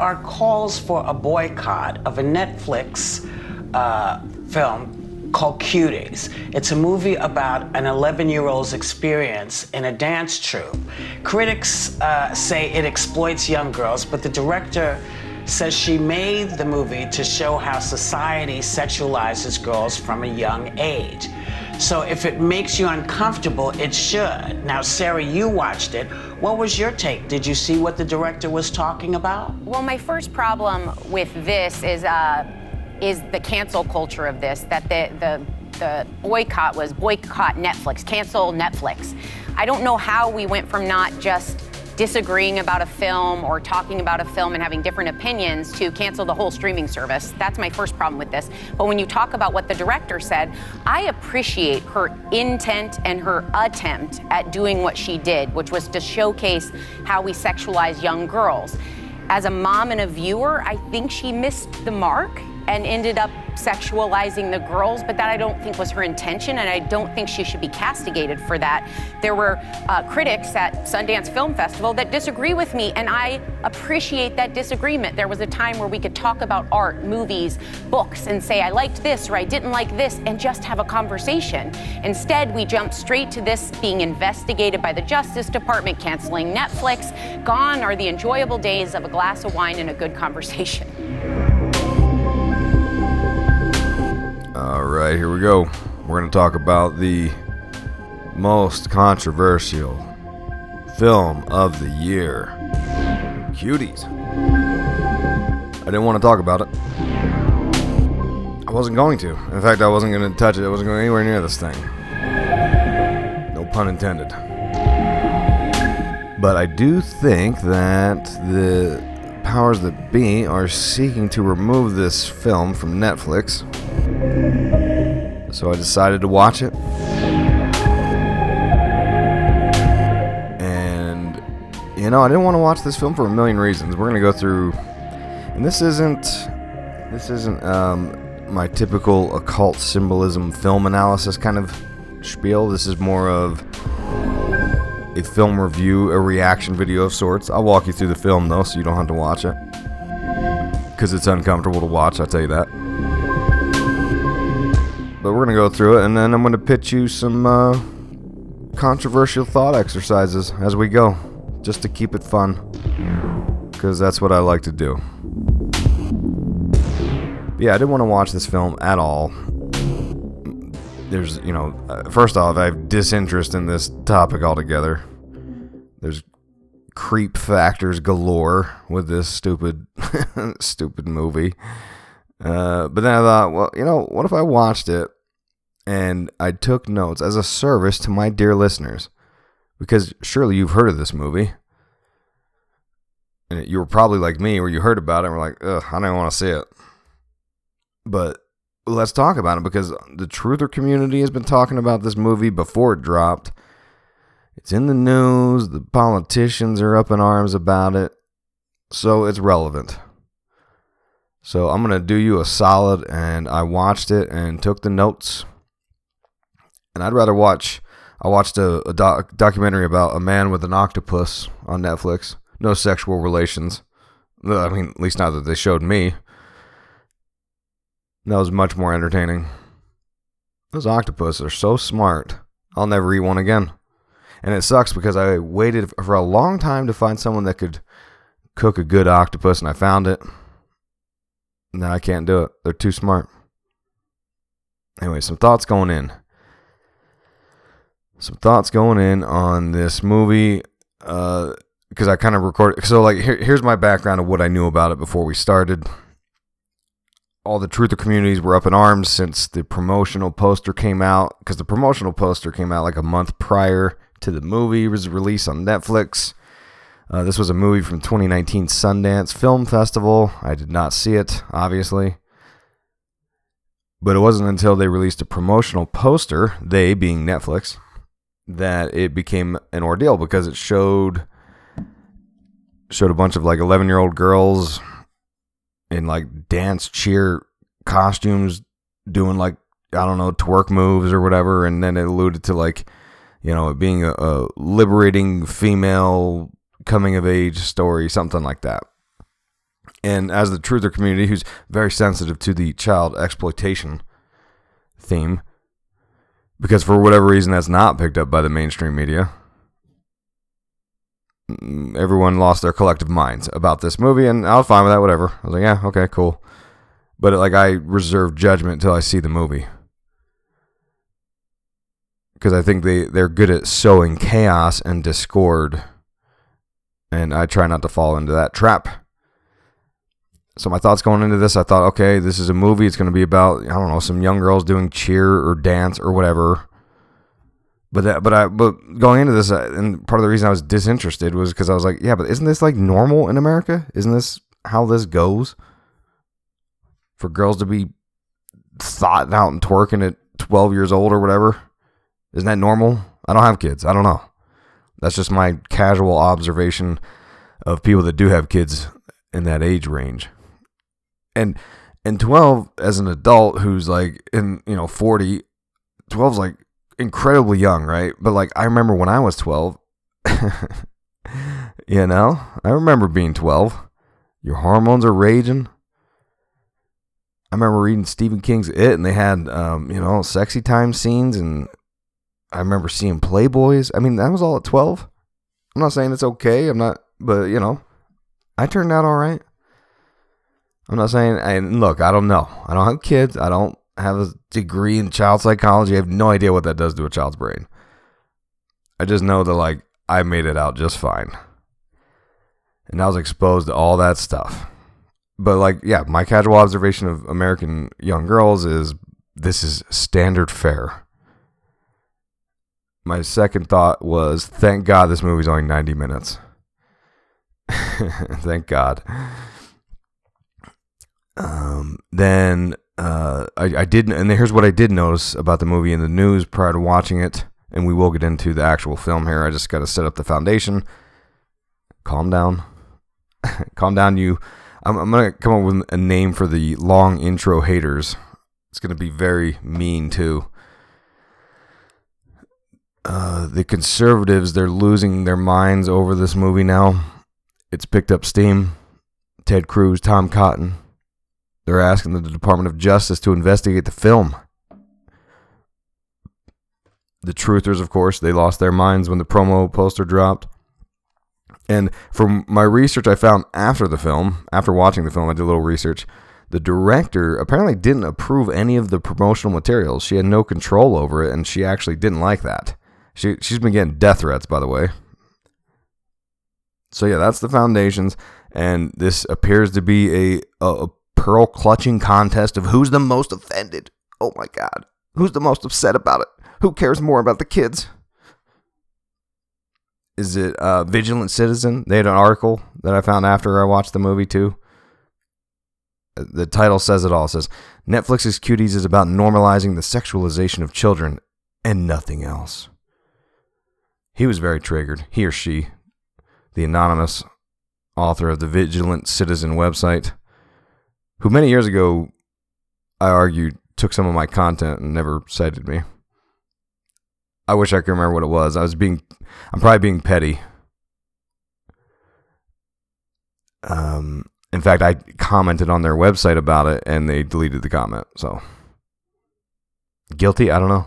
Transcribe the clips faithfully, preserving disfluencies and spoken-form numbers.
are calls for a boycott of a Netflix uh, film called Cuties. It's a movie about an eleven-year-old's experience in a dance troupe. Critics uh, say it exploits young girls, but the director says she made the movie to show how society sexualizes girls from a young age. So if it makes you uncomfortable, it should. Now, Sarah, you watched it. What was your take? Did you see what the director was talking about? Well, my first problem with this is uh, is the cancel culture of this, that the, the, the boycott was boycott Netflix, cancel Netflix. I don't know how we went from not just disagreeing about a film or talking about a film and having different opinions to cancel the whole streaming service. That's my first problem with this. But when you talk about what the director said, I appreciate her intent and her attempt at doing what she did, which was to showcase how we sexualize young girls. As a mom and a viewer, I think she missed the mark and ended up sexualizing the girls, but that I don't think was her intention, and I don't think she should be castigated for that. There were uh, critics at Sundance Film Festival that disagree with me, and I appreciate that disagreement. There was a time where we could talk about art, movies, books, and say, I liked this or I didn't like this, and just have a conversation. Instead, we jumped straight to this being investigated by the Justice Department, canceling Netflix. Gone are the enjoyable days of a glass of wine and a good conversation. All right, here we go. We're going to talk about the most controversial film of the year, Cuties. I didn't want to talk about it. I wasn't going to. In fact, I wasn't going to touch it. I wasn't going anywhere near this thing. No pun intended. But I do think that the powers that be are seeking to remove this film from Netflix. So I decided to watch it. And, you know, I didn't want to watch this film for a million reasons. We're going to go through, and this isn't, this isn't um, my typical occult symbolism film analysis kind of spiel. This is more of a film review, a reaction video of sorts. I'll walk you through the film, though, so you don't have to watch it. Because it's uncomfortable to watch, I'll tell you that. But we're going to go through it, and then I'm going to pitch you some uh, controversial thought exercises as we go, just to keep it fun, because that's what I like to do. But yeah, I didn't want to watch this film at all. There's, you know, uh, first off, I have disinterest in this topic altogether. There's creep factors galore with this stupid, stupid movie. Uh, but then I thought, well, you know, what if I watched it and I took notes as a service to my dear listeners? Because surely you've heard of this movie. And you were probably like me, where you heard about it and were like, ugh, I don't want to see it. But let's talk about it, because the truther community has been talking about this movie before it dropped. It's in the news. The politicians are up in arms about it. So it's relevant. So I'm going to do you a solid, and I watched it and took the notes. And I'd rather watch, I watched a, a doc, documentary about a man with an octopus on Netflix. No sexual relations. I mean, at least not that they showed me. That was much more entertaining. Those octopus are so smart. I'll never eat one again. And it sucks because I waited for a long time to find someone that could cook a good octopus, and I found it. No, I can't do it. They're too smart. Anyway, some thoughts going in. Some thoughts going in on this movie. Uh, because I kind of recorded. So, like, here, here's my background of what I knew about it before we started. All the truther communities were up in arms since the promotional poster came out. Because the promotional poster came out like a month prior to the movie was released on Netflix. Uh, this was a movie from twenty nineteen Sundance Film Festival. I did not see it, obviously. But it wasn't until they released a promotional poster, they being Netflix, that it became an ordeal, because it showed showed a bunch of like eleven-year-old girls in like dance cheer costumes doing like, I don't know, twerk moves or whatever, and then it alluded to like, you know, it being a, a liberating female coming of age story, something like that. And as the truther community, who's very sensitive to the child exploitation theme, because for whatever reason that's not picked up by the mainstream media, everyone lost their collective minds about this movie, and I was fine with that, whatever. I was like, yeah, okay, cool. But like, I reserve judgment until I see the movie, because I think they, they're good at sowing chaos and discord, and I try not to fall into that trap. So my thoughts going into this, I thought, okay, this is a movie. It's going to be about, I don't know, some young girls doing cheer or dance or whatever. But that, but I, but going into this, and part of the reason I was disinterested was because I was like, yeah, but isn't this like normal in America? Isn't this how this goes? For girls to be thought out and twerking at twelve years old or whatever, isn't that normal? I don't have kids. I don't know. That's just my casual observation of people that do have kids in that age range. And and twelve as an adult who's like in, you know, forty, twelve's like incredibly young, right? But like, I remember when I was twelve, you know, I remember being twelve. Your hormones are raging. I remember reading Stephen King's It, and they had, um, you know, sexy time scenes, and I remember seeing Playboys. I mean, that was all at twelve. I'm not saying it's okay. I'm not, but you know, I turned out all right. I'm not saying, and look, I don't know. I don't have kids. I don't have a degree in child psychology. I have no idea what that does to a child's brain. I just know that, like, I made it out just fine. And I was exposed to all that stuff. But, like, yeah, my casual observation of American young girls is this is standard fare. My second thought was, thank God this movie's only ninety minutes. Thank God. Um, then uh, I, I didn't, and here's what I did notice about the movie in the news prior to watching it, and we will get into the actual film here. I just got to set up the foundation. Calm down. Calm down, you. I'm, I'm going to come up with a name for the long intro haters. It's going to be very mean, too. Uh, the conservatives, they're losing their minds over this movie now. It's picked up steam. Ted Cruz, Tom Cotton. They're asking the Department of Justice to investigate the film. The truthers, of course, they lost their minds when the promo poster dropped. And from my research I found after the film, after watching the film, I did a little research. The director apparently didn't approve any of the promotional materials. She had no control over it, and she actually didn't like that. She, she's been getting death threats, by the way. So yeah, that's the foundations, and this appears to be a, a, a pearl clutching contest of who's the most offended. Oh my God. Who's the most upset about it? Who cares more about the kids? Is it uh, Vigilant Citizen? They had an article that I found after I watched the movie too. The title says it all. It says, Netflix's Cuties is about normalizing the sexualization of children and nothing else. He was very triggered. He or she. The anonymous author of the Vigilant Citizen website, who many years ago, I argued, took some of my content and never cited me. I wish I could remember what it was. I was being, I'm probably being petty. Um, in fact, I commented on their website about it, and they deleted the comment. So, guilty? I don't know.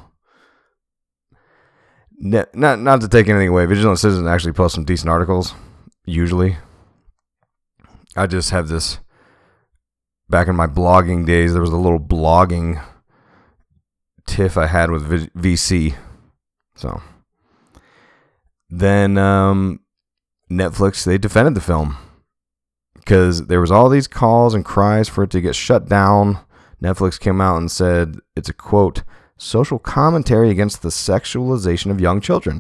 Ne- not not to take anything away. Vigilant Citizen actually posts some decent articles, usually. I just have this, back in my blogging days, there was a little blogging tiff I had with v- VC. So, then um, Netflix, they defended the film. Because there was all these calls and cries for it to get shut down. Netflix came out and said it's a, quote, social commentary against the sexualization of young children.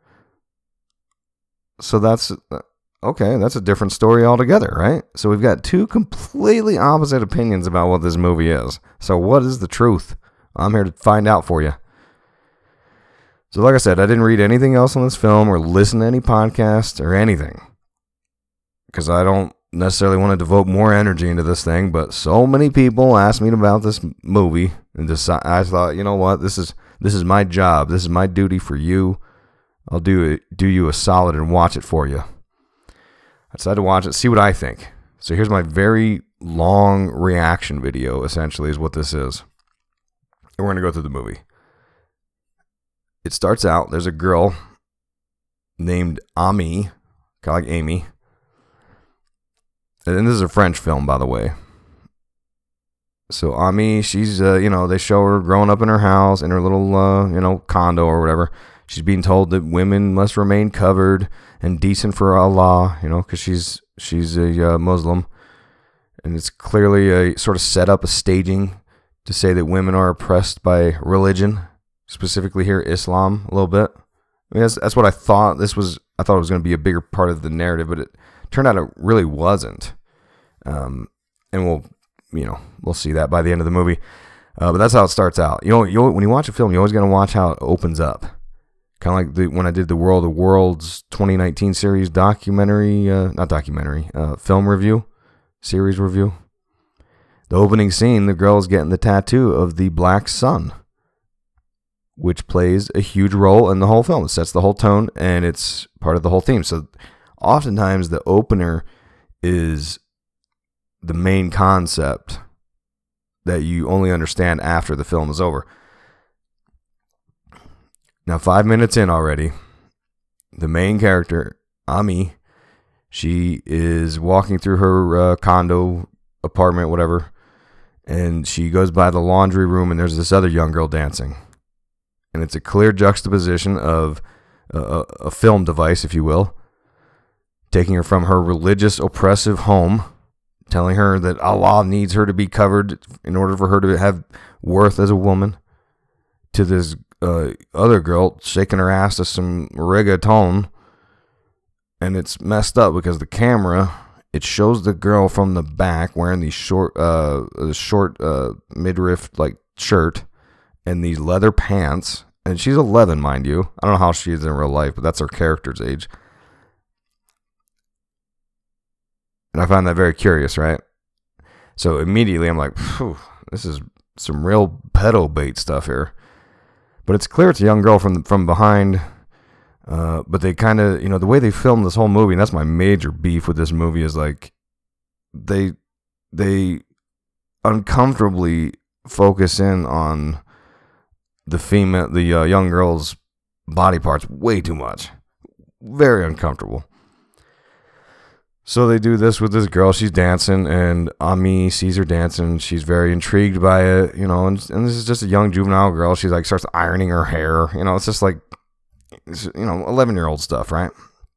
So that's, okay, that's a different story altogether, right? So we've got two completely opposite opinions about what this movie is. So what is the truth? I'm here to find out for you. So like I said, I didn't read anything else on this film or listen to any podcast or anything. Because I don't necessarily want to devote more energy into this thing, but so many people asked me about this movie, and decide, I thought, you know what, this is this is my job, this is my duty for you. I'll do it, do you a solid and watch it for you. I decided to watch it, see what I think, So here's my very long reaction video, essentially, is what this is. And we're going to go through the movie. It starts out, there's a girl named Ami, kind of like Amy. And this is a French film, by the way. So Ami, she's, uh, you know, they show her growing up in her house, in her little, uh, you know, condo or whatever. She's being told that women must remain covered and decent for Allah, you know, because she's she's a uh, Muslim. And it's clearly a sort of set up, a staging to say that women are oppressed by religion, specifically here Islam, a little bit. I mean, that's, that's what I thought. This was, I thought it was going to be a bigger part of the narrative, but it turned out it really wasn't. Um, and we'll, you know, we'll see that by the end of the movie. Uh, but that's how it starts out. You know, you when you watch a film, you always got to watch how it opens up. Kind of like the, when I did the World of Worlds twenty nineteen series documentary, uh, not documentary, uh, film review, series review. The opening scene, the girl's getting the tattoo of the Black Sun, which plays a huge role in the whole film. It sets the whole tone, and it's part of the whole theme. So oftentimes the opener is the main concept that you only understand after the film is over. Now, five minutes in already, the main character, Ami, she is walking through her uh, condo, apartment, whatever, and she goes by the laundry room, and there's this other young girl dancing. And it's a clear juxtaposition of a, a, a film device, if you will, taking her from her religious, oppressive home, telling her that Allah needs her to be covered in order for her to have worth as a woman, to this uh, other girl shaking her ass to some reggaeton. And it's messed up because the camera, it shows the girl from the back wearing these short, uh, short uh, midriff like shirt and these leather pants. And she's eleven, mind you. I don't know how she is in real life, but that's her character's age. And I find that very curious, right? So immediately I'm like, phew, this is some real pedo bait stuff here. But it's clear it's a young girl from from behind. Uh, but they kind of, you know, the way they filmed this whole movie, and that's my major beef with this movie, is like they they uncomfortably focus in on the female, the uh, young girl's body parts way too much. Very uncomfortable. So they do this with this girl. She's dancing, and Ami sees her dancing. She's very intrigued by it, you know. And, and this is just a young juvenile girl. She's like starts ironing her hair. You know, it's just like, it's, you know, eleven-year-old stuff, right?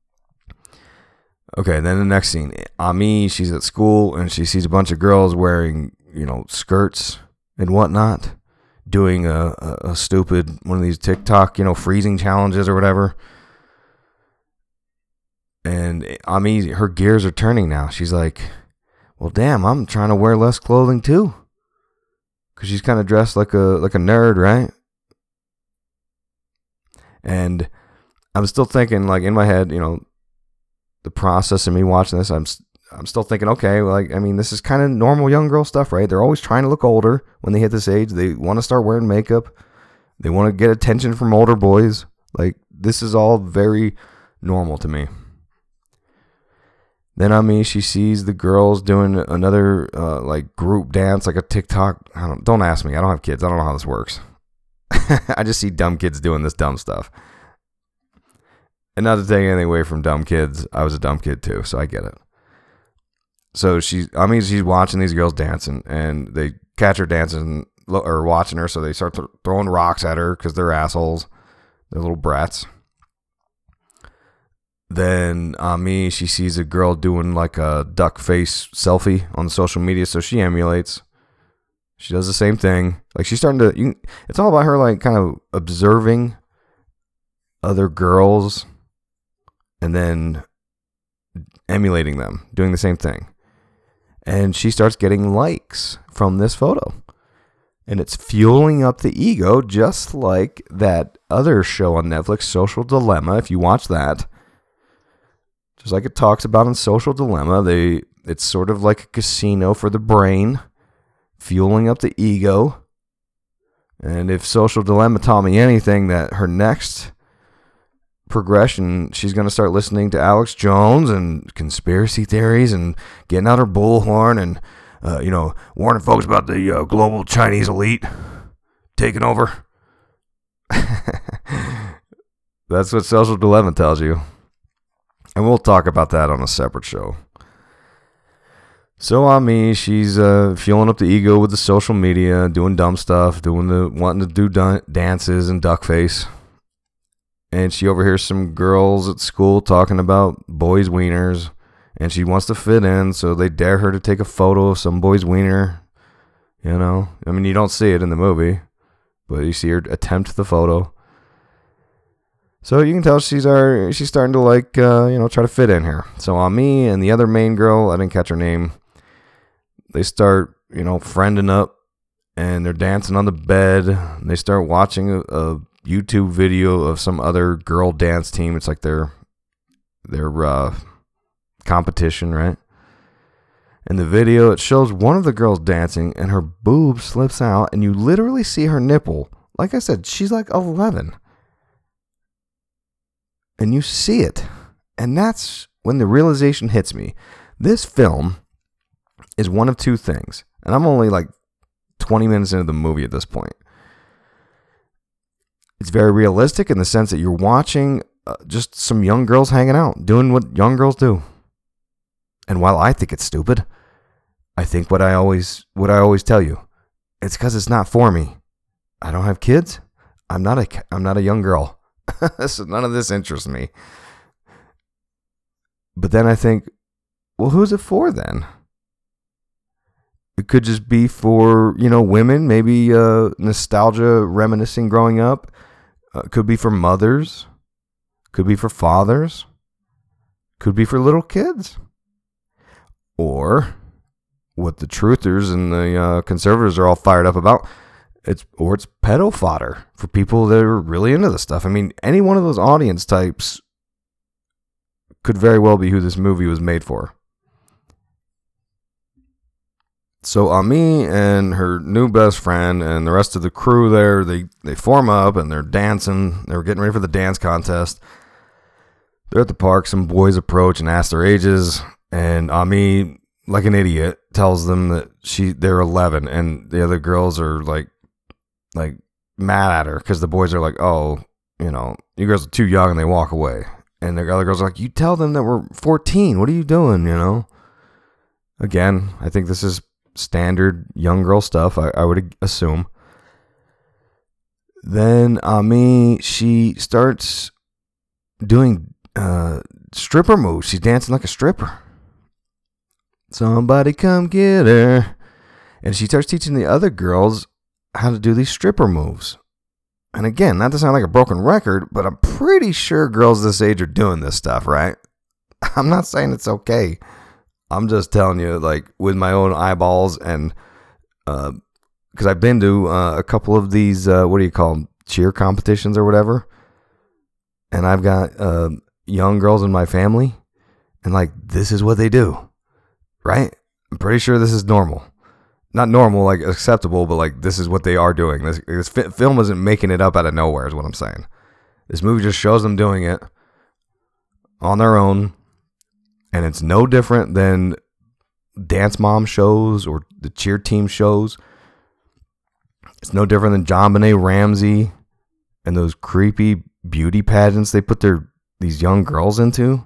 Okay, then the next scene, Ami, she's at school, and she sees a bunch of girls wearing, you know, skirts and whatnot, doing a, a, a stupid one of these TikTok, you know, freezing challenges or whatever. And Ami, her gears are turning now. She's like, well, damn, I'm trying to wear less clothing too. Because she's kind of dressed like a like a nerd, right? And I'm still thinking, like, in my head, you know, the process of me watching this, I'm I'm still thinking, okay, like, I mean, this is kind of normal young girl stuff, right? They're always trying to look older when they hit this age. They want to start wearing makeup. They want to get attention from older boys. Like, this is all very normal to me. Then on me, she sees the girls doing another uh, like group dance, like a TikTok. I don't don't ask me. I don't have kids. I don't know how this works. I just see dumb kids doing this dumb stuff. And not to take anything away from dumb kids, I was a dumb kid too, so I get it. So she's, I mean, she's watching these girls dancing, and they catch her dancing or watching her, so they start th- throwing rocks at her because they're assholes. They're little brats. Then on me, she sees a girl doing like a duck face selfie on social media, so she emulates. She does the same thing. Like, she's starting to, you, it's all about her, like, kind of observing other girls and then emulating them, doing the same thing. And she starts getting likes from this photo. And it's fueling up the ego, just like that other show on Netflix, Social Dilemma. If you watch that, just like it talks about in Social Dilemma, they it's sort of like a casino for the brain, fueling up the ego. And if Social Dilemma taught me anything, that her next progression, she's going to start listening to Alex Jones and conspiracy theories and getting out her bullhorn and, uh, you know, warning folks about the uh, global Chinese elite taking over. That's what Social Dilemma tells you. And we'll talk about that on a separate show. So Ami, she's uh, fueling up the ego with the social media, doing dumb stuff, doing the wanting to do dun- dances and duck face. And she overhears some girls at school talking about boys' wieners, and she wants to fit in, so they dare her to take a photo of some boy's wiener. You know, I mean, you don't see it in the movie, but you see her attempt the photo. So you can tell she's our, she's starting to like, uh, you know, try to fit in here. So Ami and the other main girl, I didn't catch her name, they start, you know, friending up, and they're dancing on the bed. They start watching a, a YouTube video of some other girl dance team. It's like their their uh, competition, right? In the video, it shows one of the girls dancing, and her boob slips out, and you literally see her nipple. Like I said, she's like eleven. And you see it. And that's when the realization hits me. This film is one of two things. And I'm only like twenty minutes into the movie at this point. It's very realistic in the sense that you're watching uh, just some young girls hanging out, doing what young girls do. And while I think it's stupid, I think what I always what I always tell you, it's because it's not for me. I don't have kids. I'm not a I'm not a young girl. So none of this interests me. But then I think, well, who's it for then? It could just be for, you know, women, maybe uh, nostalgia, reminiscing growing up. Uh, could be for mothers. Could be for fathers. Could be for little kids. Or what the truthers and the uh, conservatives are all fired up about. It's or it's pedo fodder for people that are really into this stuff. I mean, any one of those audience types could very well be who this movie was made for. So Ami and her new best friend and the rest of the crew there, they, they form up and they're dancing. They're getting ready for the dance contest. They're at the park. Some boys approach and ask their ages. And Ami, like an idiot, tells them that she they're eleven. And the other girls are like, like mad at her because the boys are like, oh, you know, you girls are too young, and they walk away. And the other girls are like, you tell them that we're fourteen. What are you doing, you know? Again, I think this is standard young girl stuff, I, I would assume. Then Ami, she starts doing uh, stripper moves. She's dancing like a stripper. Somebody come get her. And she starts teaching the other girls how to do these stripper moves. And again, not to sound like a broken record, but I'm pretty sure girls this age are doing this stuff, right? I'm not saying it's okay. I'm just telling you, like, with my own eyeballs, and uh, because I've been to uh, a couple of these, uh, what do you call them, cheer competitions or whatever, and I've got uh, young girls in my family, and, like, this is what they do, right? I'm pretty sure this is normal. Not normal, like, acceptable, but, like, this is what they are doing. This, this fi- film isn't making it up out of nowhere, is what I'm saying. This movie just shows them doing it on their own. And it's no different than Dance Mom shows or the cheer team shows. It's no different than JonBenet Ramsey and those creepy beauty pageants they put their these young girls into.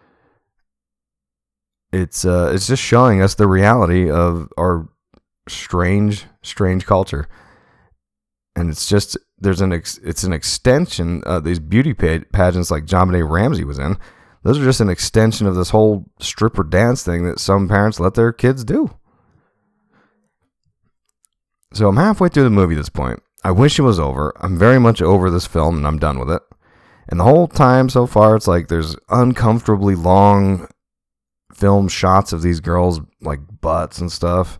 It's uh, it's just showing us the reality of our strange, strange culture. And it's just there's an ex, it's an extension of these beauty pageants like JonBenet Ramsey was in. Those are just an extension of this whole stripper dance thing that some parents let their kids do. So I'm halfway through the movie at this point. I wish it was over. I'm very much over this film, and I'm done with it. And the whole time so far, it's like there's uncomfortably long film shots of these girls, like butts and stuff.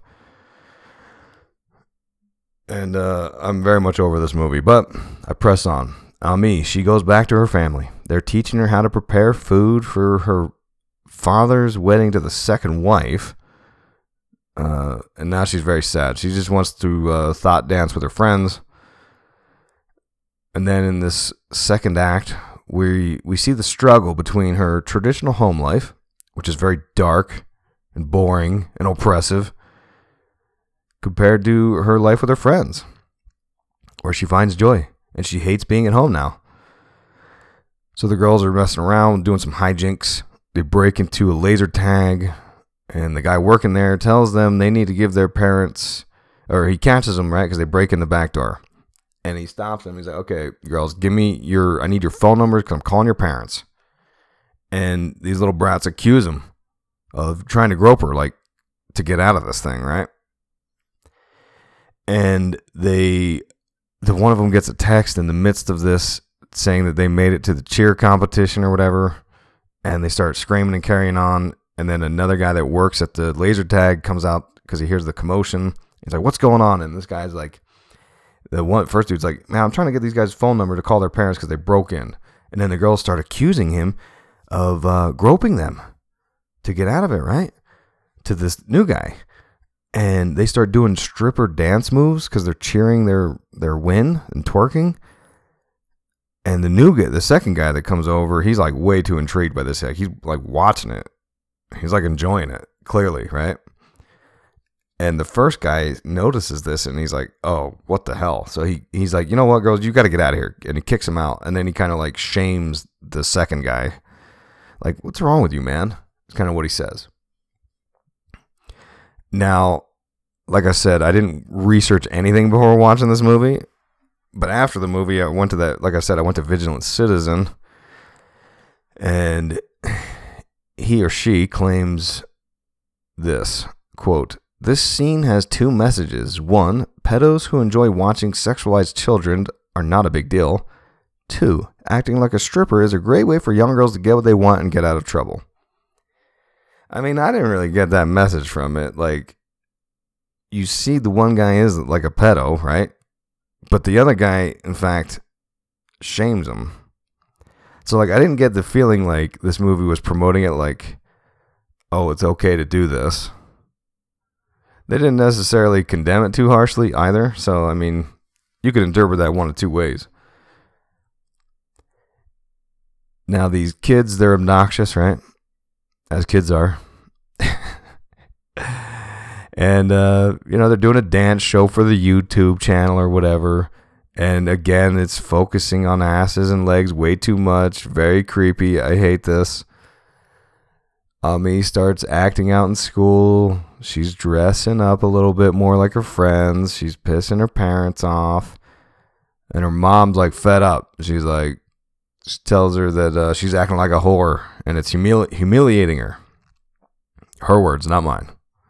And uh, I'm very much over this movie, but I press on. Ami, she goes back to her family. They're teaching her how to prepare food for her father's wedding to the second wife. Uh, and now she's very sad. She just wants to uh, thought dance with her friends. And then in this second act, we we see the struggle between her traditional home life, which is very dark and boring and oppressive, compared to her life with her friends, where she finds joy, and she hates being at home now. So the girls are messing around, doing some hijinks. They break into a laser tag, and the guy working there tells them they need to give their parents, or he catches them, right, because they break in the back door. And he stops them. He's like, okay, girls, give me your, I need your phone numbers because I'm calling your parents. And these little brats accuse him of trying to grope her, like, to get out of this thing, right? And they, the one of them gets a text in the midst of this saying that they made it to the cheer competition or whatever. And they start screaming and carrying on. And then another guy that works at the laser tag comes out because he hears the commotion. He's like, what's going on? And this guy's like, the one first dude's like, man, I'm trying to get these guys' phone number to call their parents because they broke in. And then the girls start accusing him of uh, groping them to get out of it, right? To this new guy. And they start doing stripper dance moves because they're cheering their, their win and twerking. And the new guy, the second guy that comes over, he's like way too intrigued by this. Like, he's like watching it. He's like enjoying it, clearly, right? And the first guy notices this, and he's like, oh, what the hell? So he he's like, you know what, girls, you got to get out of here. And he kicks him out. And then he kind of like shames the second guy. Like, what's wrong with you, man? It's kind of what he says. Now, like I said, I didn't research anything before watching this movie. But after the movie, I went to that, like I said, I went to Vigilant Citizen. And he or she claims this, quote, this scene has two messages. One, pedos who enjoy watching sexualized children are not a big deal. Two, acting like a stripper is a great way for young girls to get what they want and get out of trouble. I mean, I didn't really get that message from it. Like, you see the one guy is like a pedo, right? But the other guy, in fact, shames him. So, like, I didn't get the feeling like this movie was promoting it like, oh, it's okay to do this. They didn't necessarily condemn it too harshly either. So, I mean, you could interpret that one of two ways. Now, these kids, they're obnoxious, right? As kids are. And, uh, you know, they're doing a dance show for the YouTube channel or whatever. And, again, it's focusing on asses and legs way too much. Very creepy. I hate this. Ami starts acting out in school. She's dressing up a little bit more like her friends. She's pissing her parents off. And her mom's like fed up. She's like, she tells her that uh, she's acting like a whore. And it's humili- humiliating her. Her words, not mine.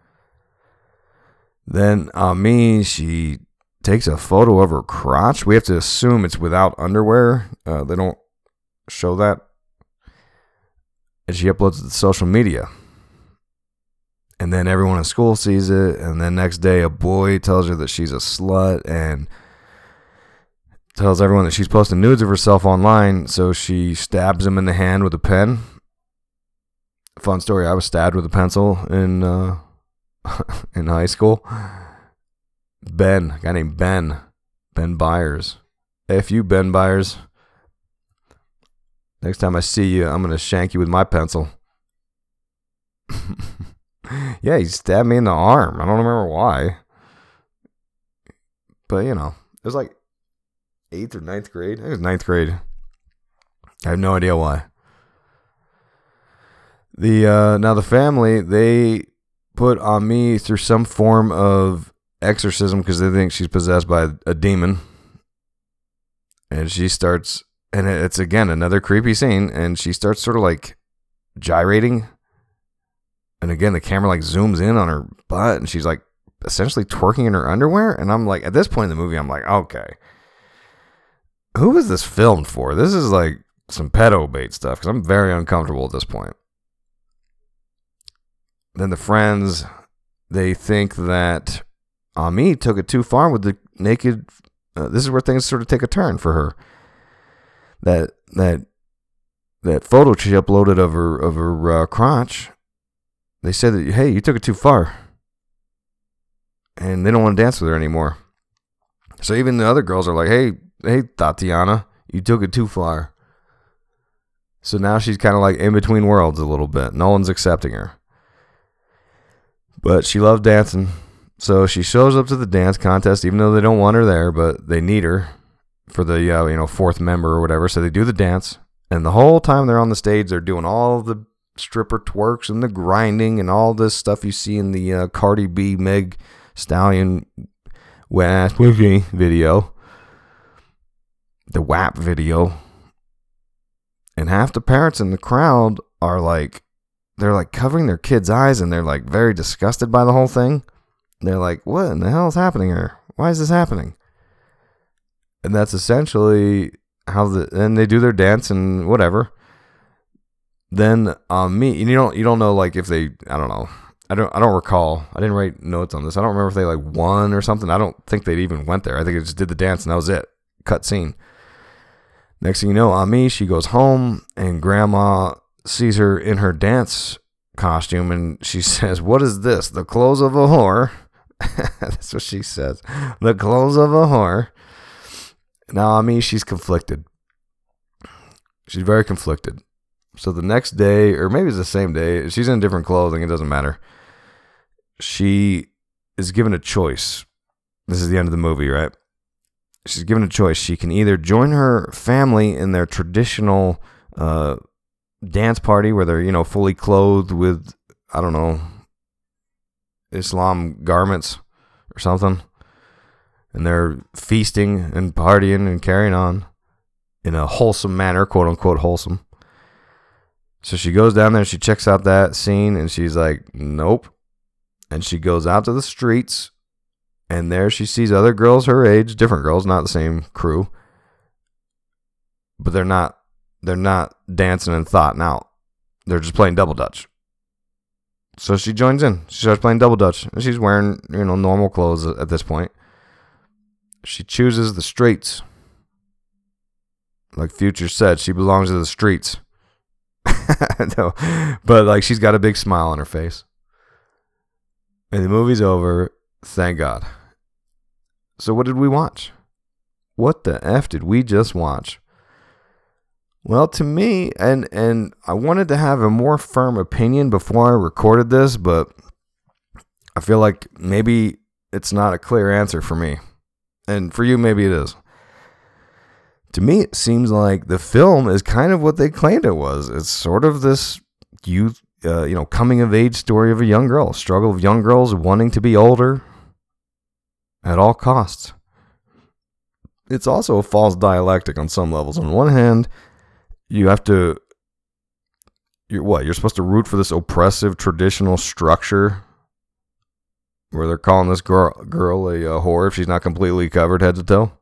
Then Ami, she takes a photo of her crotch. We have to assume it's without underwear. Uh, they don't show that. And she uploads it to social media. And then everyone in school sees it. And then next day, a boy tells her that she's a slut and tells everyone that she's posting nudes of herself online. So she stabs him in the hand with a pen. Fun story. I was stabbed with a pencil in uh, in high school. Ben, a guy named Ben. Ben Byers. F you, Ben Byers. Next time I see you, I'm going to shank you with my pencil. Yeah, he stabbed me in the arm. I don't remember why. But, you know, it was like eighth or ninth grade. I think it was ninth grade. I have no idea why. The uh, now the family, they put Ami through some form of exorcism because they think she's possessed by a demon. And she starts... And it's, again, another creepy scene. And she starts sort of like gyrating. And again, the camera like zooms in on her butt. And she's like essentially twerking in her underwear. And I'm like, at this point in the movie, I'm like, okay. Who was this filmed for? This is like some pedo bait stuff. Because I'm very uncomfortable at this point. Then the friends, they think that Ami took it too far with the naked. Uh, this is where things sort of take a turn for her. That that that photo she uploaded of her of her uh, crotch, they said that, hey, you took it too far, and they don't want to dance with her anymore. So even the other girls are like, hey, hey, Tatiana, you took it too far. So now she's kind of like in between worlds a little bit. No one's accepting her. But she loved dancing. So she shows up to the dance contest, even though they don't want her there, but they need her for the uh, you know fourth member or whatever. So they do the dance. And the whole time they're on the stage, they're doing all the stripper twerks and the grinding and all this stuff you see in the uh, Cardi B, Meg Stallion Wet Wiggy video. The W A P video. And half the parents in the crowd are like, they're like covering their kids' eyes and they're like very disgusted by the whole thing. They're like, what in the hell is happening here? Why is this happening? And that's essentially how the, and they do their dance and whatever. Then um, me, and you don't, you don't know like if they, I don't know. I don't, I don't recall. I didn't write notes on this. I don't remember if they like won or something. I don't think they even went there. I think they just did the dance and that was it. Cut scene. Next thing you know, Ami, she goes home and grandma sees her in her dance costume and she says, what is this? The clothes of a whore. That's what she says. The clothes of a whore. Now, Ami, she's conflicted. She's very conflicted. So the next day, or maybe it's the same day, she's in different clothing. It doesn't matter. She is given a choice. This is the end of the movie, right? She's given a choice. She can either join her family in their traditional uh, dance party where they're, you know, fully clothed with, I don't know, Islam garments or something. And they're feasting and partying and carrying on in a wholesome manner, quote unquote wholesome. So she goes down there, she checks out that scene, and she's like, nope. And she goes out to the streets. And there she sees other girls her age, different girls, not the same crew. But they're not they're not dancing and thoughting out. They're just playing double dutch. So she joins in. She starts playing double dutch. And she's wearing, you know, normal clothes at this point. She chooses the streets. Like Future said, she belongs to the streets. No, but like she's got a big smile on her face. And the movie's over. Thank God. So what did we watch? What the F did we just watch? Well, to me, and and I wanted to have a more firm opinion before I recorded this, but I feel like maybe it's not a clear answer for me. And for you, maybe it is. To me, it seems like the film is kind of what they claimed it was. It's sort of this youth, uh, you know, coming of age story of a young girl, a struggle of young girls wanting to be older at all costs. It's also a false dialectic on some levels. On one hand, you have to, you're what? You're supposed to root for this oppressive traditional structure where they're calling this girl, girl a, a whore if she's not completely covered head to toe.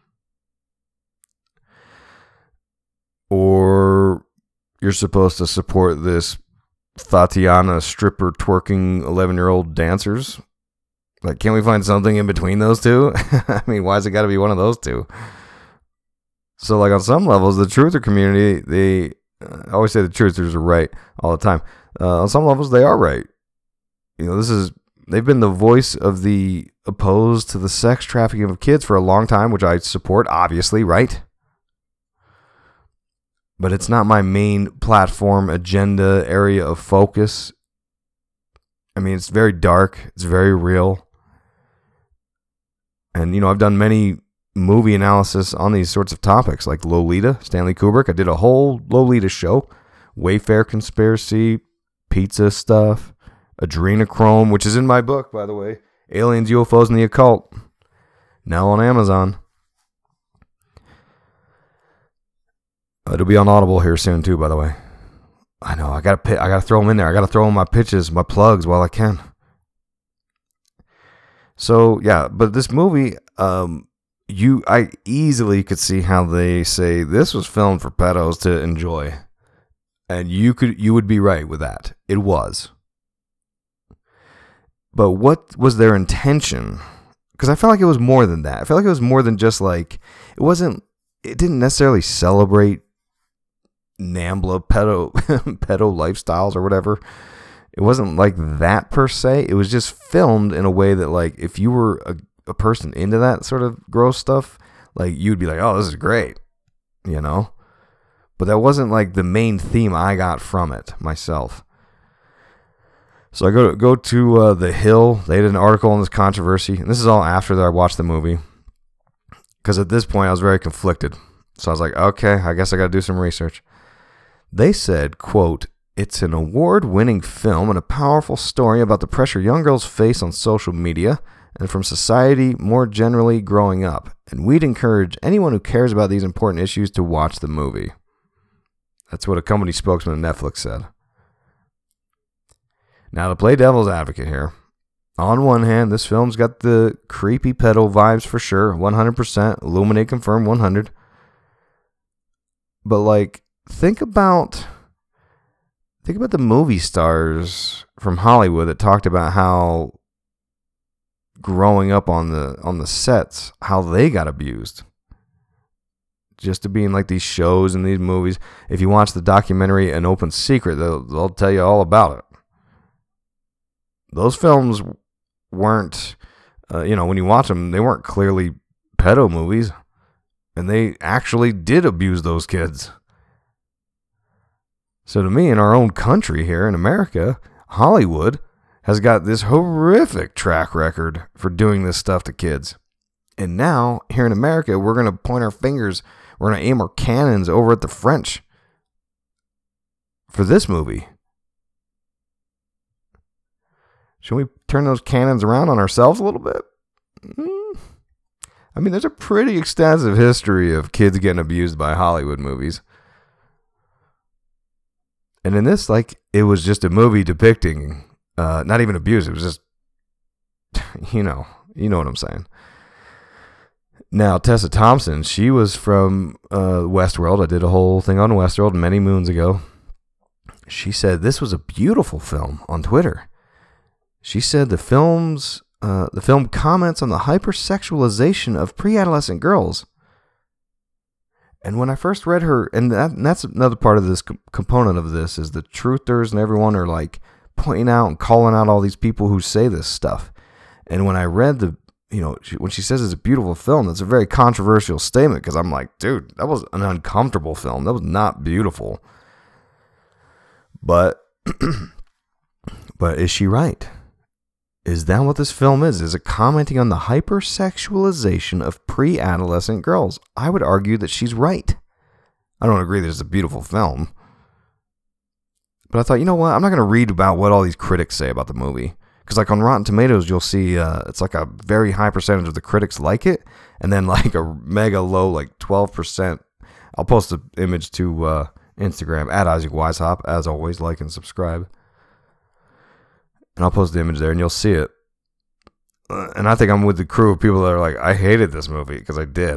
Or you're supposed to support this Tatiana stripper twerking eleven-year-old dancers. Like, can't we find something in between those two? I mean, why's it got to be one of those two? So, like, on some levels, the truther community, they I always say the truthers are right all the time. Uh, on some levels, they are right. You know, this is they've been the voice of the opposed to the sex trafficking of kids for a long time, which I support, obviously, right? But it's not my main platform, agenda, area of focus. I mean, it's very dark. It's very real. And, you know, I've done many movie analysis on these sorts of topics, like Lolita, Stanley Kubrick. I did a whole Lolita show. Wayfair Conspiracy, pizza stuff, Adrenochrome, which is in my book, by the way. Aliens, U F Os, and the Occult. Now on Amazon. It'll be on Audible here soon, too, by the way. I know, I gotta, I gotta throw them in there. I gotta throw in my pitches, my plugs while I can. So, yeah, but this movie, um, you, I easily could see how they say this was filmed for pedos to enjoy. And you could, you would be right with that. It was. But what was their intention? Because I felt like it was more than that. I felt like it was more than just like, it wasn't, it didn't necessarily celebrate NAMBLA pedo, pedo lifestyles or whatever. It wasn't like that per se. It was just filmed in a way that, like, if you were a, a person into that sort of gross stuff, like, you'd be like, oh, this is great, you know? but that wasn't like the main theme I got from it myself. So I go to, go to uh, The Hill. They did an article on this controversy, and this is all after that I watched the movie, because at this point I was very conflicted. So I was like, okay, I guess I got to do some research. They said, quote, "It's an award-winning film and a powerful story about the pressure young girls face on social media and from society more generally growing up. And we'd encourage anyone who cares about these important issues to watch the movie." That's what a company spokesman at Netflix said. Now, to play devil's advocate here, on one hand, this film's got the creepy pedo vibes for sure, one hundred percent. Illuminate confirmed one hundred. But, like, think about... Think about the movie stars from Hollywood that talked about how growing up on the on the sets, how they got abused. Just to be in like these shows and these movies. If you watch the documentary An Open Secret, they'll, they'll tell you all about it. Those films weren't, uh, you know, when you watch them, they weren't clearly pedo movies. And they actually did abuse those kids. So to me, in our own country here in America, Hollywood has got this horrific track record for doing this stuff to kids. And now, here in America, we're going to point our fingers, we're going to aim our cannons over at the French for this movie. Should we turn those cannons around on ourselves a little bit? Mm. I mean, there's a pretty extensive history of kids getting abused by Hollywood movies. And in this, like, it was just a movie depicting, uh, not even abuse, it was just, you know, you know what I'm saying. Now, Tessa Thompson, she was from uh, Westworld. I did a whole thing on Westworld many moons ago. She said this was a beautiful film on Twitter. She said the film's uh, the film comments on the hypersexualization of pre-adolescent girls. And when I first read her, and, that, and that's another part of this co- component of this, is the truthers and everyone are like pointing out and calling out all these people who say this stuff. And when I read the, you know, she, when she says it's a beautiful film, that's a very controversial statement, because I'm like, dude, that was an uncomfortable film. That was not beautiful. But, but is she right? Is that what this film is? Is it commenting on the hypersexualization of pre-adolescent girls? I would argue that she's right. I don't agree that it's a beautiful film. But I thought, you know what? I'm not going to read about what all these critics say about the movie. Because like on Rotten Tomatoes, you'll see uh, it's like a very high percentage of the critics like it. And then like a mega low, like twelve percent. I'll post the image to uh, Instagram, at Isaac Weishaupt. As always, like and subscribe. And I'll post the image there, and you'll see it. Uh, and I think I'm with the crew of people that are like, I hated this movie, because I did.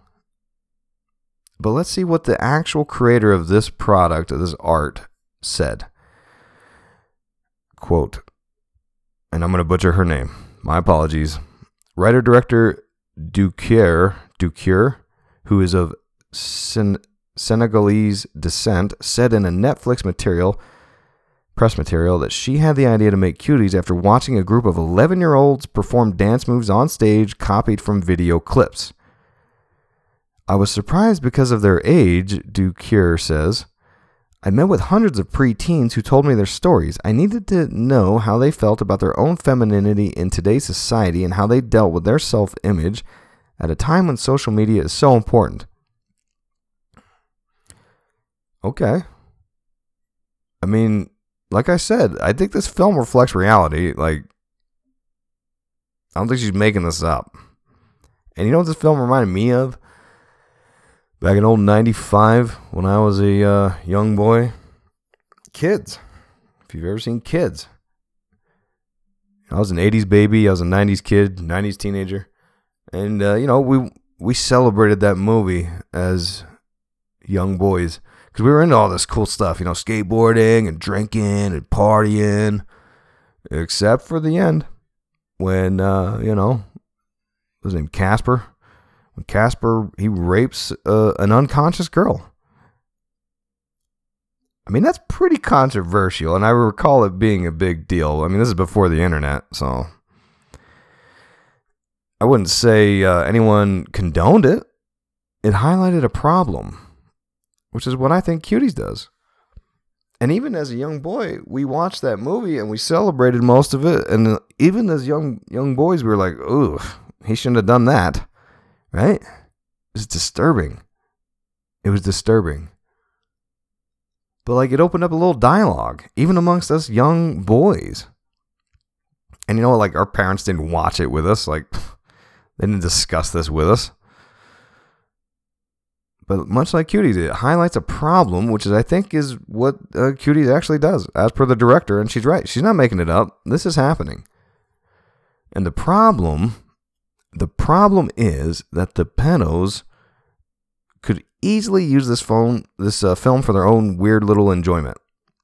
But let's see what the actual creator of this product, of this art, said. Quote, and I'm going to butcher her name. My apologies. Writer-director Ducure, Ducure, who is of Sen- Senegalese descent, said in a Netflix material... press material that she had the idea to make Cuties after watching a group of eleven-year-olds perform dance moves on stage copied from video clips. I was surprised because of their age, Ducure says. I met with hundreds of preteens who told me their stories. I needed to know how they felt about their own femininity in today's society and how they dealt with their self-image at a time when social media is so important. Okay. I mean... Like I said, I think this film reflects reality. Like, I don't think she's making this up. And you know what this film reminded me of? Back in old ninety-five, when I was a uh, young boy. Kids. If you've ever seen Kids. I was an eighties baby. I was a nineties kid, nineties teenager. And, uh, you know, we we celebrated that movie as young boys. Because we were into all this cool stuff, you know, skateboarding and drinking and partying. Except for the end. When, uh, you know, what was his name? Casper. When Casper, he rapes uh, an unconscious girl. I mean, that's pretty controversial. And I recall it being a big deal. I mean, this is before the internet, so. I wouldn't say uh, anyone condoned it. It highlighted a problem. which is what I think Cuties does. And even as a young boy, we watched that movie and we celebrated most of it. And even as young young boys, we were like, ooh, he shouldn't have done that. Right? It was disturbing. It was disturbing. But like, it opened up a little dialogue, even amongst us young boys. And you know what? Like, our parents didn't watch it with us. Like, they didn't discuss this with us. But much like Cuties, it highlights a problem, which is, I think, is what uh, Cuties actually does, as per the director. And she's right. She's not making it up. This is happening. And the problem, the problem is that the pedos could easily use this phone, this uh, film for their own weird little enjoyment.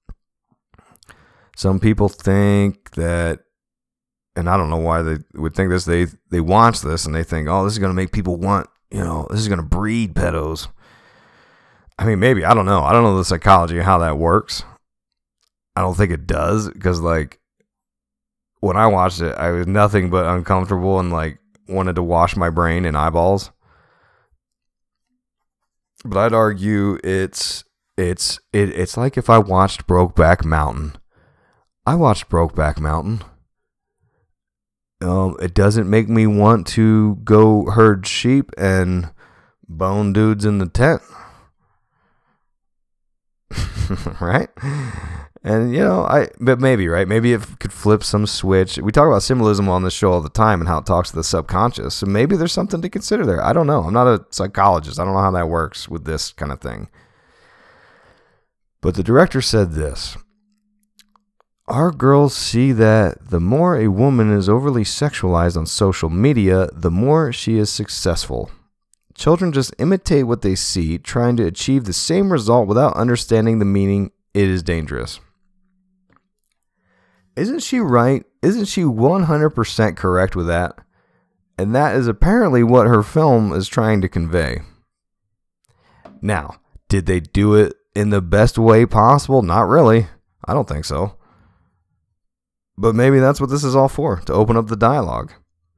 Some people think that, and I don't know why they would think this, they they watch this and they think, oh, this is going to make people want, you know, this is going to breed pedos. I mean, maybe, I don't know. I don't know the psychology of how that works. I don't think it does, because, like, when I watched it, I was nothing but uncomfortable and, like, wanted to wash my brain and eyeballs. But I'd argue it's it's it, it's like if I watched Brokeback Mountain. I watched Brokeback Mountain. Um, it doesn't make me want to go herd sheep and bone dudes in the tent. Right? And, you know, I but maybe, right? Maybe it could flip some switch. We talk about symbolism on this show all the time and how it talks to the subconscious. So maybe there's something to consider there. I don't know. I'm not a psychologist. I don't know how that works with this kind of thing. But the director said this. Our girls see that the more a woman is overly sexualized on social media, the more she is successful. Children just imitate what they see, trying to achieve the same result without understanding the meaning. It is dangerous. Isn't she right? Isn't she one hundred percent correct with that? And that is apparently what her film is trying to convey. Now, did they do it in the best way possible? Not really. I don't think so. But maybe that's what this is all for, to open up the dialogue.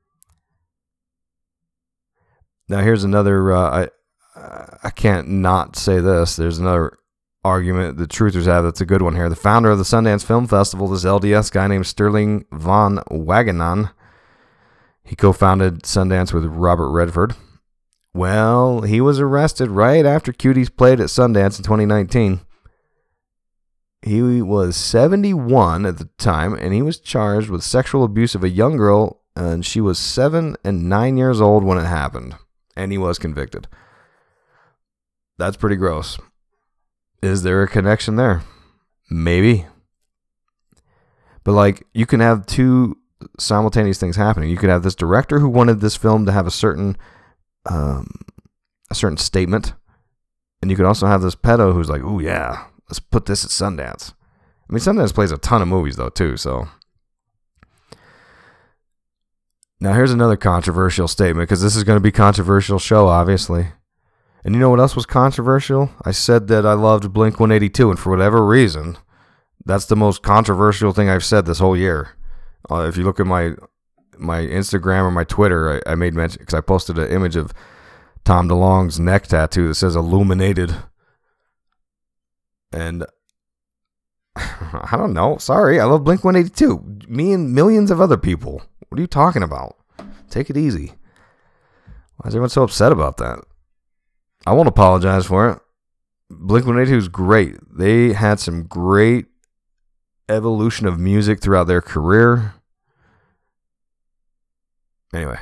Now, here's another, uh, I, I can't not say this. There's another argument the truthers have that's a good one here. The founder of the Sundance Film Festival, this L D S guy named Sterling von Wagenen, he co-founded Sundance with Robert Redford. Well, he was arrested right after Cuties played at Sundance in twenty nineteen. He was seventy-one at the time, and he was charged with sexual abuse of a young girl, and she was seven and nine years old when it happened, and he was convicted. That's pretty gross. Is there a connection there? Maybe. But, like, you can have two simultaneous things happening. You could have this director who wanted this film to have a certain um, a certain statement, and you could also have this pedo who's like, ooh, yeah, let's put this at Sundance. I mean, Sundance plays a ton of movies, though, too, so. Now, here's another controversial statement, because this is going to be a controversial show, obviously. And you know what else was controversial? I said that I loved Blink one eighty-two, and for whatever reason, that's the most controversial thing I've said this whole year. Uh, if you look at my my Instagram or my Twitter, I, I made mention, because I posted an image of Tom DeLonge's neck tattoo that says Illuminated. And I don't know. Sorry, I love Blink one eighty-two. Me and millions of other people. What are you talking about? Take it easy. Why is everyone so upset about that? I won't apologize for it. Blink one eighty-two is great. They had some great evolution of music throughout their career. Anyway.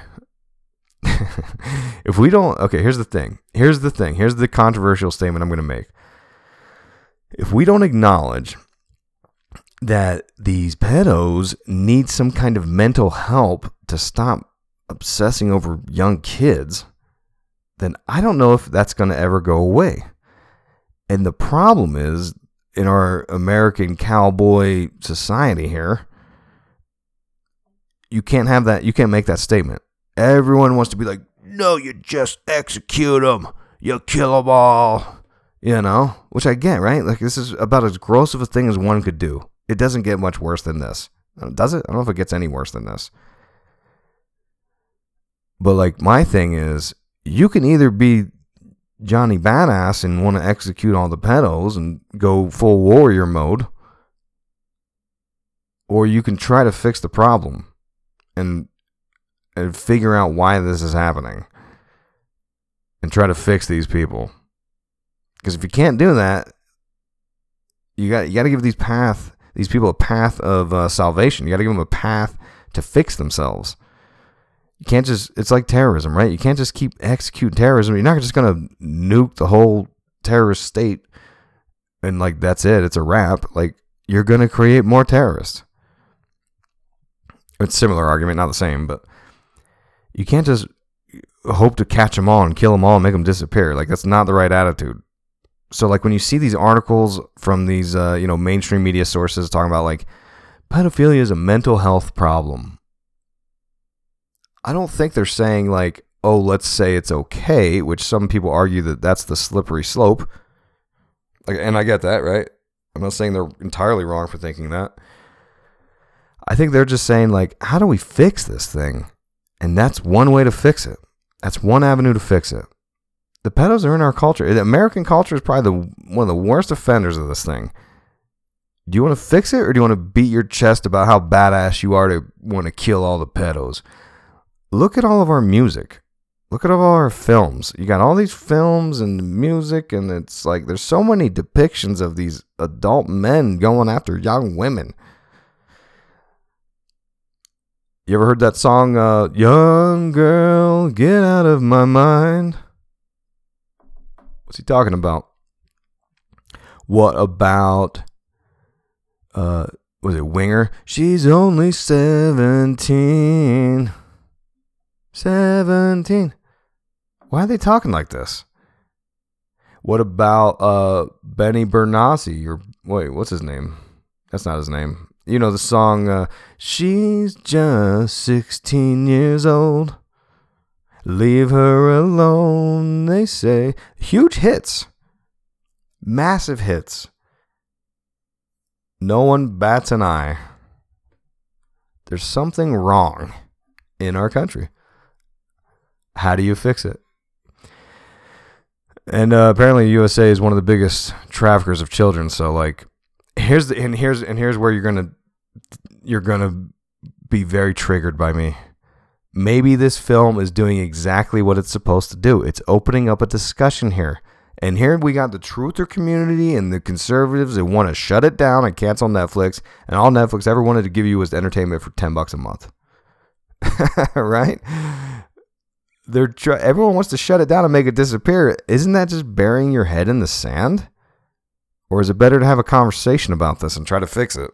If we don't... Okay, here's the thing. Here's the thing. Here's the controversial statement I'm going to make. If we don't acknowledge that these pedos need some kind of mental help to stop obsessing over young kids, then I don't know if that's going to ever go away. And the problem is, in our American cowboy society here, you can't have that, you can't make that statement. Everyone wants to be like, no, you just execute them. You kill them all. You know, which I get, right? Like, this is about as gross of a thing as one could do. It doesn't get much worse than this. Does it? I don't know if it gets any worse than this. But, like, my thing is, you can either be Johnny Badass and want to execute all the pedos and go full warrior mode, or you can try to fix the problem and and figure out why this is happening and try to fix these people. Because if you can't do that, you got you got to give these path these people a path of uh, salvation. You got to give them a path to fix themselves. You can't just, it's like terrorism, right? You can't just keep executing terrorism. You're not just going to nuke the whole terrorist state and like, that's it. It's a wrap. Like, you're going to create more terrorists. It's a similar argument, not the same, but you can't just hope to catch them all and kill them all and make them disappear. Like, that's not the right attitude. So like when you see these articles from these, uh, you know, mainstream media sources talking about like pedophilia is a mental health problem, I don't think they're saying like, oh, let's say it's okay, which some people argue that that's the slippery slope. Like, and I get that, right? I'm not saying they're entirely wrong for thinking that. I think they're just saying like, how do we fix this thing? And that's one way to fix it. That's one avenue to fix it. The pedos are in our culture. The American culture is probably the, one of the worst offenders of this thing. Do you want to fix it, or do you want to beat your chest about how badass you are to want to kill all the pedos? Look at all of our music. Look at all our films. You got all these films and music, and it's like there's so many depictions of these adult men going after young women. You ever heard that song, uh, Young Girl, Get Out of My Mind? What's he talking about? What about, uh, was it Winger? She's only seventeen. seventeen. Why are they talking like this? What about uh, Benny Bernassi? Or wait, what's his name? That's not his name. You know the song, uh, She's just sixteen years old. Leave her alone, they say. Huge hits. Massive hits. No one bats an eye. There's something wrong in our country. How do you fix it? And uh, apparently U S A is one of the biggest traffickers of children. So like, here's the and here's and here's where you're gonna you're gonna be very triggered by me. Maybe this film is doing exactly what it's supposed to do. It's opening up a discussion here. And here we got the truther community and the conservatives that want to shut it down and cancel Netflix. And all Netflix ever wanted to give you was entertainment for ten bucks a month. Right? They're tr- everyone wants to shut it down and make it disappear. Isn't that just burying your head in the sand? Or is it better to have a conversation about this and try to fix it?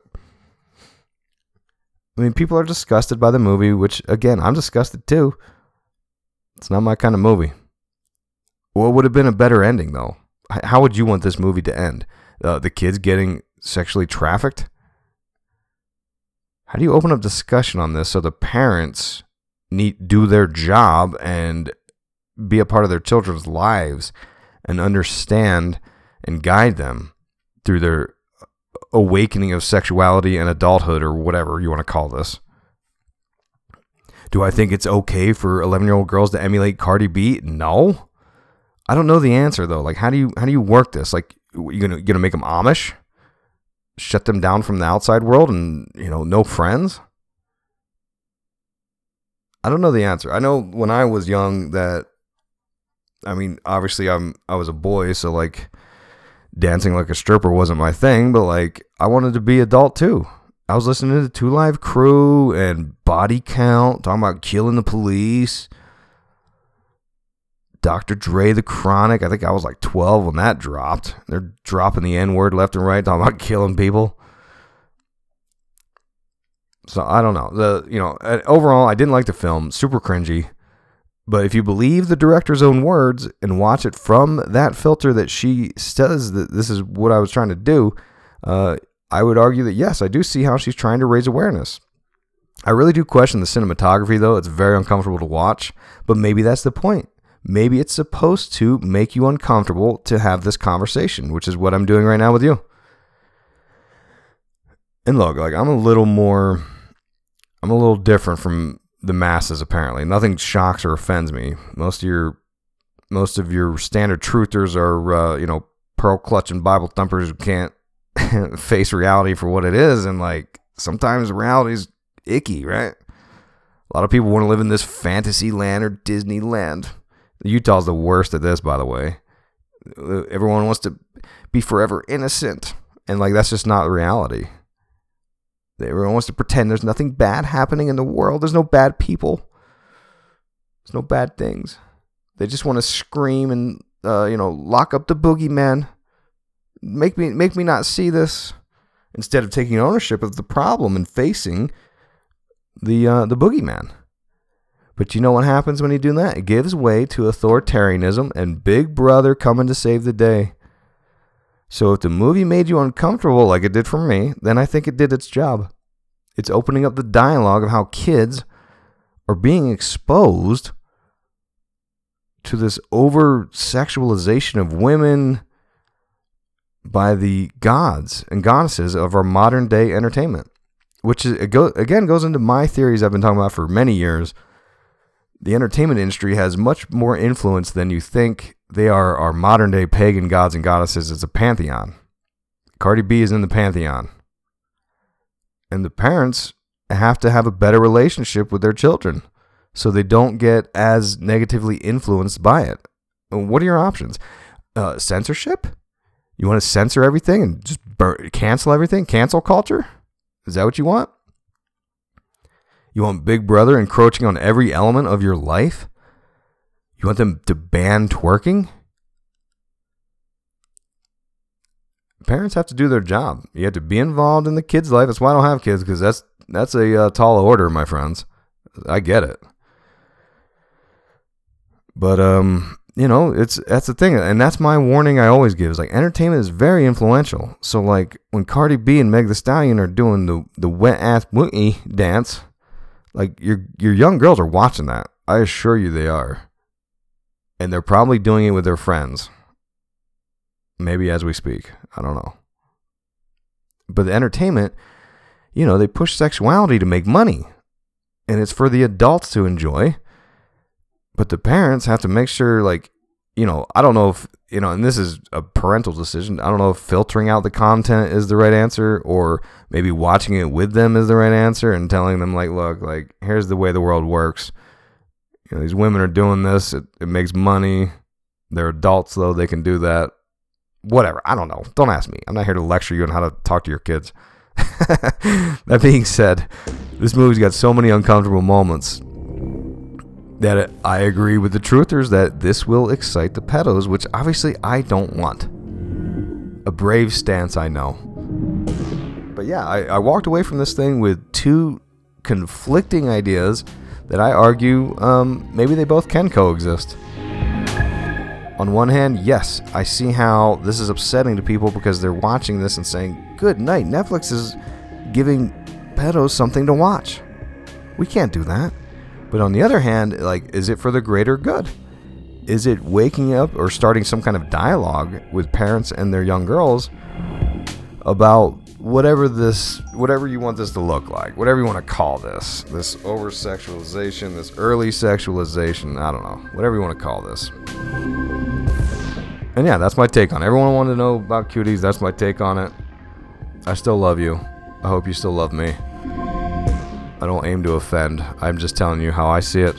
I mean, people are disgusted by the movie, which, again, I'm disgusted too. It's not my kind of movie. What would have been a better ending, though? How would you want this movie to end? Uh, the kids getting sexually trafficked? How do you open up discussion on this so the parents need do their job and be a part of their children's lives and understand and guide them through their awakening of sexuality and adulthood, or whatever you want to call this? Do I think it's okay for eleven-year-old girls to emulate Cardi B? No. I don't know the answer though. Like, how do you how do you work this? Like, you gonna you gonna make them Amish? Shut them down from the outside world and, you know, no friends? I don't know the answer. I know when I was young that, I mean, obviously I'm I was a boy, so like dancing like a stripper wasn't my thing, but like I wanted to be adult too. I was listening to the Two Live Crew and Body Count, talking about killing the police. Doctor Dre, The Chronic. I think I was like twelve when that dropped. They're dropping the N-word left and right, talking about killing people. So I don't know. The you know overall, I didn't like the film. Super cringy. But if you believe the director's own words and watch it from that filter that she says that this is what I was trying to do, uh, I would argue that yes, I do see how she's trying to raise awareness. I really do question the cinematography, though. It's very uncomfortable to watch. But maybe that's the point. Maybe it's supposed to make you uncomfortable to have this conversation, which is what I'm doing right now with you. And look, like I'm a little more, I'm a little different from the masses, apparently. Nothing shocks or offends me. Most of your most of your standard truthers are, uh, you know, pearl clutching Bible thumpers who can't face reality for what it is. And like, sometimes reality's icky, right? A lot of people want to live in this fantasy land or Disneyland. Utah's the worst at this, by the way. Everyone wants to be forever innocent. And like, that's just not reality. Everyone wants to pretend there's nothing bad happening in the world. There's no bad people. There's no bad things. They just want to scream and, uh, you know, lock up the boogeyman. Make me, make me not see this. Instead of taking ownership of the problem and facing the uh, the boogeyman. But you know what happens when you do that? It gives way to authoritarianism and Big Brother coming to save the day. So if the movie made you uncomfortable like it did for me, then I think it did its job. It's opening up the dialogue of how kids are being exposed to this over-sexualization of women by the gods and goddesses of our modern-day entertainment. Which is, it go, again goes into my theories I've been talking about for many years. The entertainment industry has much more influence than you think. They are our modern day pagan gods and goddesses. It's a pantheon. Cardi B is in the pantheon. And the parents have to have a better relationship with their children so they don't get as negatively influenced by it. What are your options? Uh, censorship? You want to censor everything and just burn, cancel everything? Cancel culture? Is that what you want? You want Big Brother encroaching on every element of your life? You want them to ban twerking? Parents have to do their job. You have to be involved in the kid's life. That's why I don't have kids, because that's that's a uh, tall order, my friends. I get it. But um, you know, it's that's the thing, and that's my warning I always give. Is like, entertainment is very influential. So like, when Cardi B and Meg Thee Stallion are doing the the wet ass boogie dance, like your your young girls are watching that. I assure you they are, and they're probably doing it with their friends. Maybe as we speak, I don't know. But the entertainment, you know, they push sexuality to make money, and it's for the adults to enjoy. But the parents have to make sure, like, you know, I don't know if, you know, and this is a parental decision. I don't know if filtering out the content is the right answer, or maybe watching it with them is the right answer and telling them, like, look, like, here's the way the world works. You know, these women are doing this. It, it makes money. They're adults, though. They can do that. Whatever. I don't know. Don't ask me. I'm not here to lecture you on how to talk to your kids. That being said, this movie's got so many uncomfortable moments that it, I agree with the truthers that this will excite the pedos, which obviously I don't want. A brave stance, I know. But yeah, I, I walked away from this thing with two conflicting ideas that I argue um, maybe they both can coexist. On one hand, yes, I see how this is upsetting to people because they're watching this and saying, good night, Netflix is giving pedos something to watch. We can't do that. But on the other hand, like, is it for the greater good? Is it waking up or starting some kind of dialogue with parents and their young girls about whatever this, whatever you want this to look like, whatever you want to call this, this over-sexualization, this early sexualization, I don't know, whatever you want to call this. And yeah, that's my take on it. Everyone wanted to know about cuties. That's my take on it. I still love you. I hope you still love me. I don't aim to offend. I'm just telling you how I see it.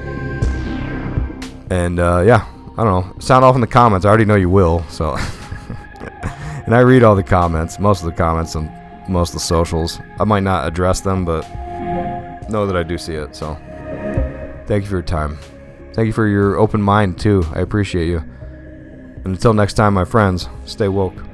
And uh, yeah, I don't know. Sound off in the comments. I already know you will. So, and I read all the comments, most of the comments on most of the socials. I might not address them, but know that I do see it. So, thank you for your time. Thank you for your open mind too. I appreciate you. And until next time, my friends, stay woke.